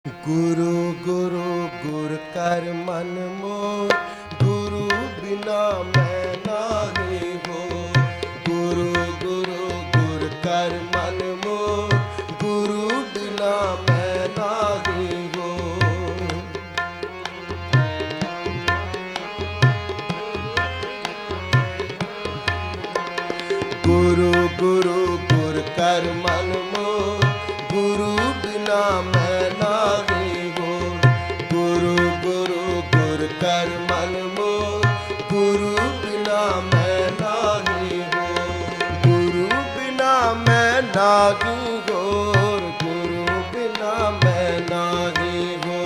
गुरु गुरु गुर कर मन मोर, गुरु बिना मैं नाही हो। गुरु गुरु गुर कर मन मोर, गुरु बिना मैं नाही हो। गुरु गुरु गुर कर मन मोर, गुरु बिना मैं नाही हो। गुरु गुरु गुर कर मन मोर, गुरु बिना मैं नाही हो। गुरु बिना मैं नाही हो, गुरु बिना मैं नाही हो।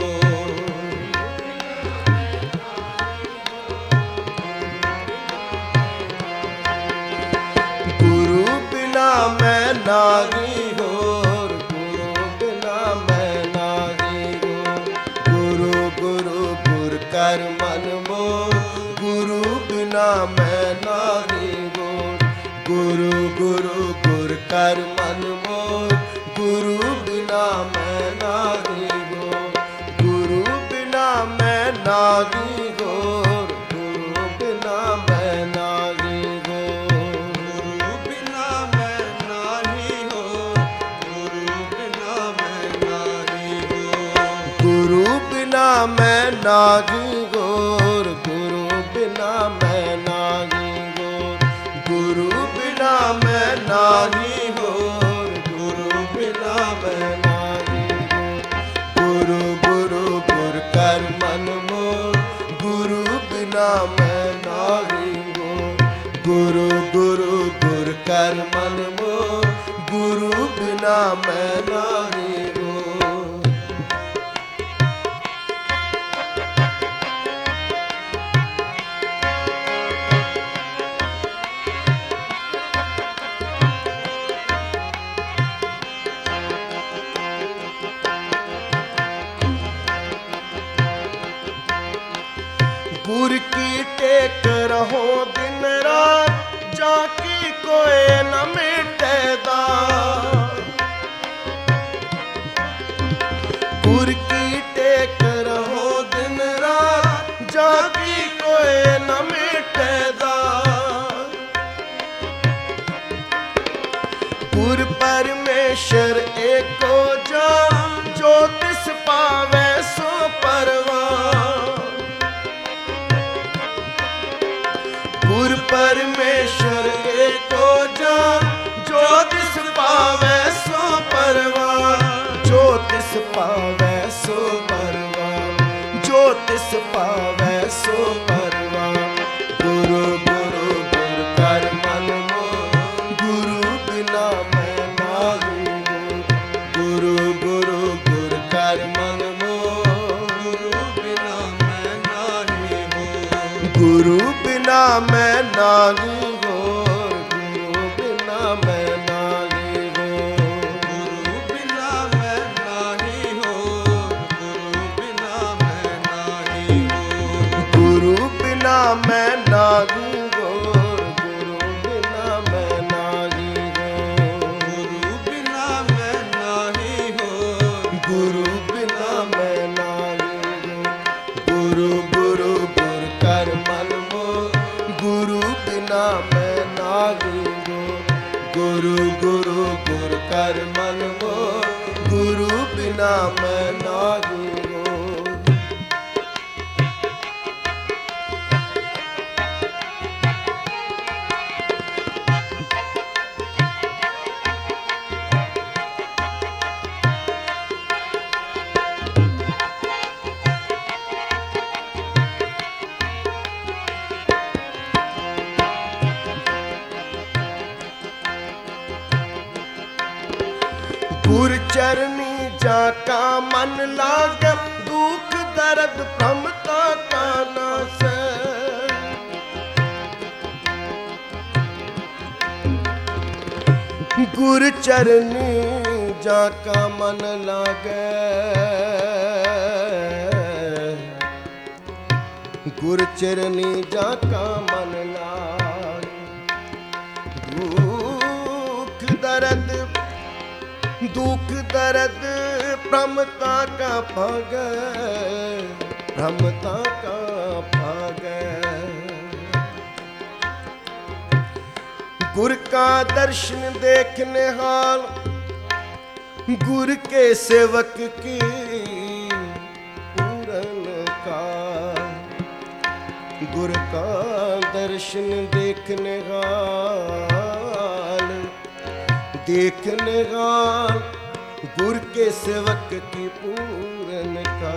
गुरु बिना मैं नाही हो, गुरु बिना मैं नाही हो। गुरु गुरु गुर कर मन मोर, गुरु बिना मैं नाही हो। गुरु गुरु गुर कर मन मोर, गुरु बिना मैं नाही हो। गुरु बिना मैं नाही हो, गुरु बिना मैं नाही हो। गुरु बिना मैं नाही हो, गुरु बिना मैं नाही हो। गुरु बिना मैं नाही गोर, गुरु बिना मैं नाही गोर। गुरु बिना मैं नाही गोर, गुरु बिना मैं नाही गोर। गुरु गुरु गुर कर मन मोर, गुरु बिना मैं नाही गोर। गुरु गुरु गुर कर मन मोर, गुरु बिना मैं नाही गोर। गुर की टेक रहो दिन रात, जाकी कोई न मिटेदा। गुर की टेक रहो दिन रात, जाकी कोई न मिटेदा। गुर परमेश्वर एको जान, जो तिस पावे सो परवान। गुर परमेश्वर एको जान, जो तिस पावे सो परवान। जो तिस पावे सो परवान, जो तिस पावे सो परवान। गुरु गुरु गुर कर मन मोर, गुरु बिना मैं नाही हो। गुरु गुरु गुर कर मन मोर, गुरु बिना मैं नाही हो। गुरु बिना मैं नाही हो, गुरु बिना मैं नाही हो। गुरु बिना मैं नाही हो, गुरु बिना मैं नाही हो। गुरु बिना मैं नाही हो, गुरु बिना मैं नाही हो। गुरु बिना मैं नाही हो, गुरु बिना मैं नाही हो। गुरु गुरु गुर कर मन मोर, गुरु बिना मैं नाही हो। गुरु गुरु गुर कर मन मोर, गुरु बिना मैं नाही हो। गुर चरनी जाका मन लागे, दुख दर्द भ्रमता का नाश। गुर चरनी जाका मन लागे, गुर चरनी जाका मन लागे। दुख दर्द ब्रह्मता का भाग, ब्रह्मता का भाग। गुर का दर्शन देखने हाल, गुर के सेवक की पूरन का। गुर का दर्शन देखने हाल, देखने हाल गुर के सेवक की पूरन का।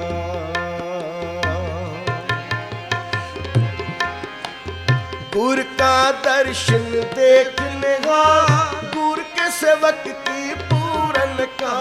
गुर का दर्शन देखने हाल, गुर के सेवक की पूरन का।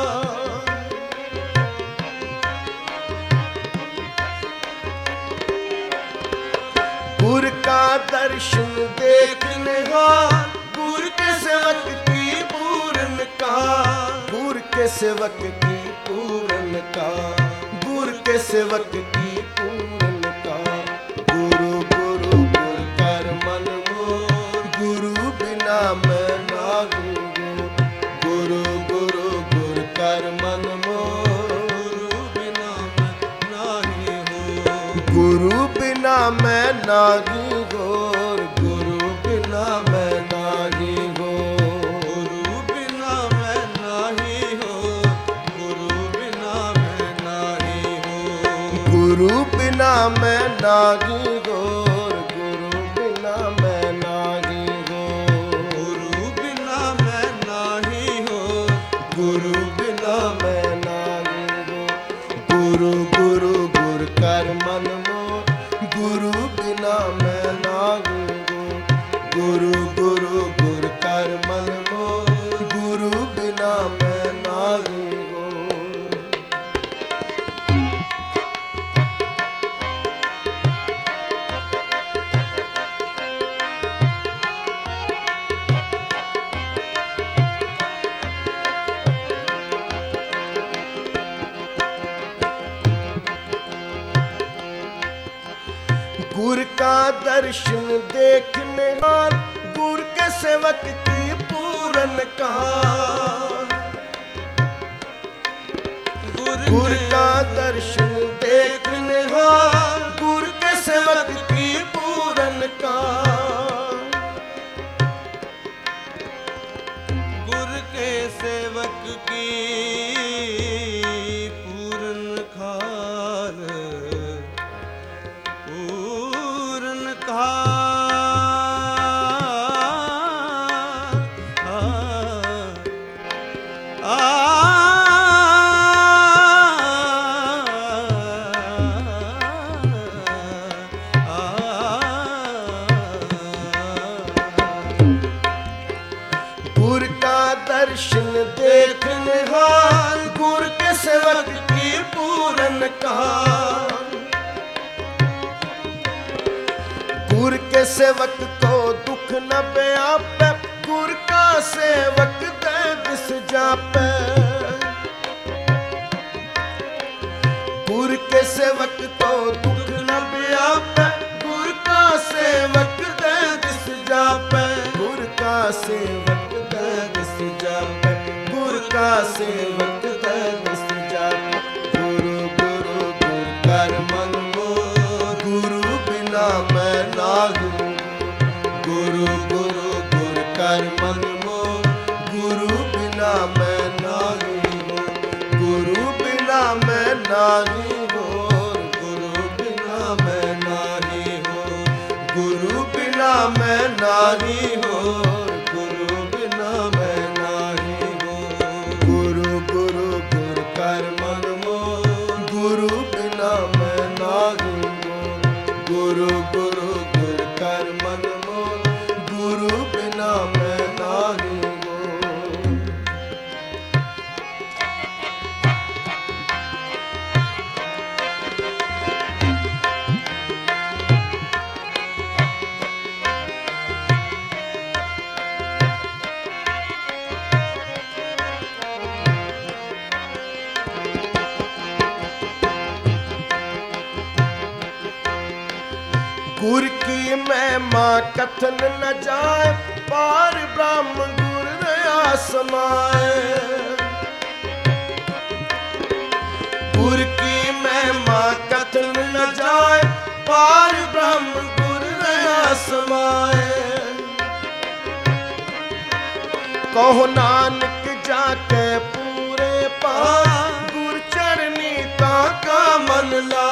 गुर का दर्शन देखने हाल, गुर के सेवक की पूरन का। गुर के सेवक की पूरन का, गुर के सेवक की पूरन का। गुरु गुरु गुर कर मन मोर, गुरु बिना मैं नागू। गुरु गुरु गुर कर मन मोर, गुरु बिना मैं नाही हो। गुरु बिना मैं नागी गोर, गुरु बिना मैं नागी गोर। गुरु बिना मैं नाही हो, गुरु बिना मैं नाही हो। गुरु बिना मैं नागी गोर, गुरु बिना मैं नागी गोर। गुरु बिना मैं नाही हो, गुरु बिना मैं नागी गोर। गुरु गुरु गुर कर मन मोर, गुरु बिना मैं नागी गोर। गुरु गुरु गुर कर मन मोर, गुरु बिना मैं नागी गोर। गुर का दर्शन देखने हाल, गुर के सेवक की पूरन का। गुर का दर्शन देखने हाल, गुर के सेवक की पूरन का। गुर के सेवक की पूरन खाल, पूरन खाल। गुर का दर्शन देखने हाल, गुर के सेवक की पूरन का। गुर के सेवक को दुख न व्यापे, गुर का सेवक दे दिस जापे। गुर के सेवक को दुख न व्यापे, गुर का सेवक दे दिस जापे। गुर का सेवक दे दिस जापे, गुर का सेवक दे दिस जापे। गुरु गुरु गुर कर मन मोर, गुरु बिना मैं नागू। गुरु गुरु गुर कर मन मोर, गुरु बिना मैं नागी गोर। गुरु बिना मैं नागी गोर, गुरु बिना मैं नागी हो। गुरु बिना मैं नागी होर, गुरु बिना मैं नागी हो। गुरु गुरु गुर कर मन मोर, गुरु बिना मैं नागी गोर। गुरु गुरु गुर कर मन मोर, गुरु बिना मैं नागी गोर। गुर की महिमा कथन न जाए, पार ब्रह्म गुर दया समाए। गुर की महिमा कथन न जाए, पार ब्रह्म गुर रहा समाए। कहो नानक जाके पूरे पार, गुर चरनी ताका मन ला।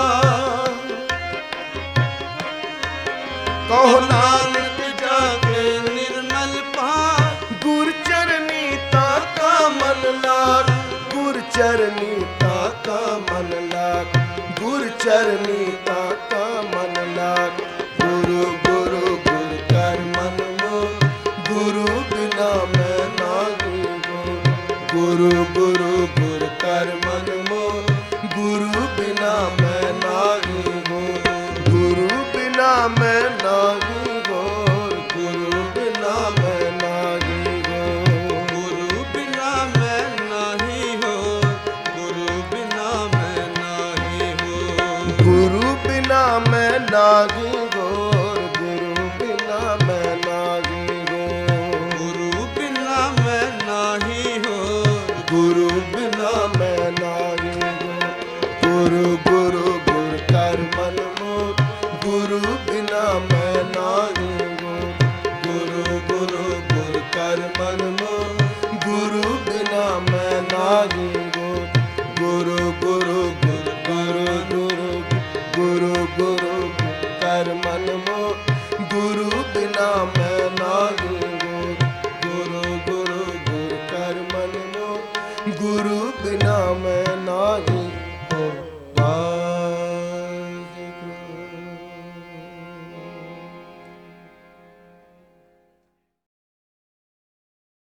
कहो नानक जाके निर्मल पार, गुर चरनी ताका मन लाग, गुर चरनी ताका मन लाग, गुर चरनी ताका मन लाग। गुरु गुरु गुरु कर मन मोह, गुरु बिना मैं नागी गो। गुरु गुरु गुरु कर मन मोह, गुरु बिना मैं नागी गो। गुरु बिना मैं नागी गो, गुरु बिना मैं नागी गो। गुरु बिना मैं नाही हो, गुरु बिना मैं नाही हो। गुरु बिना मैं नागी गो, गुरु बिना मैं नागी गो। गुरु बिना मैं नाही हो, गुरु बिना मैं नागी गो। गुरु गुरु गुरु कर मन मोह, गुरु बिना मैं नागी गो। गुरु गुरु गुरु कर मन मोह, गुरु बिना मैं नागी गो। गुरु गुरु गुरु गुरु गुरु गुरु गुरु कर मन मोह, गुरु बिना मैं नागी गो। गुरु गुरु गुरु कर मन मोह, गुरु